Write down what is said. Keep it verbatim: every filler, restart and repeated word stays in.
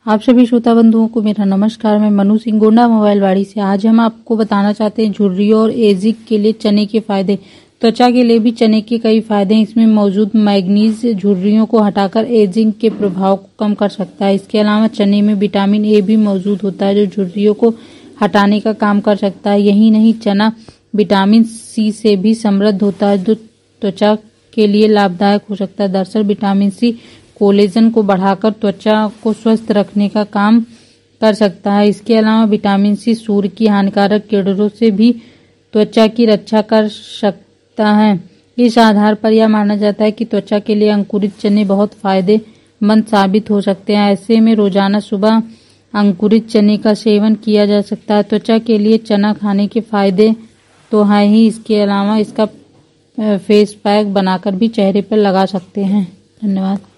आप सभी श्रोता बंधुओं को मेरा नमस्कार। मैं मनु सिंह गोंडा मोबाइलवाड़ी से। आज हम आपको बताना चाहते हैं झुर्रियों और एजिंग के लिए चने के फायदे। त्वचा के लिए भी चने के कई फायदे हैं। इसमें मौजूद मैग्नीज झुर्रियों को हटाकर एजिंग के प्रभाव को कम कर सकता है। इसके अलावा चने में विटामिन ए भी मौजूद होता है जो झुर्रियों को हटाने का काम कर सकता है। यही नहीं, चना विटामिन सी से भी समृद्ध होता है जो त्वचा के लिए लाभदायक हो सकता है। दरअसल विटामिन सी कोलेजन को बढ़ाकर त्वचा को स्वस्थ रखने का काम कर सकता है। इसके अलावा विटामिन सी सूर्य की हानिकारक किरणों से भी त्वचा की रक्षा कर सकता है। इस आधार पर यह माना जाता है कि त्वचा के लिए अंकुरित चने बहुत फायदेमंद साबित हो सकते हैं। ऐसे में रोजाना सुबह अंकुरित चने का सेवन किया जा सकता है। त्वचा के लिए चना खाने के फायदे तो हैं ही, इसके अलावा इसका फेस पैक बनाकर भी चेहरे पर लगा सकते हैं। धन्यवाद।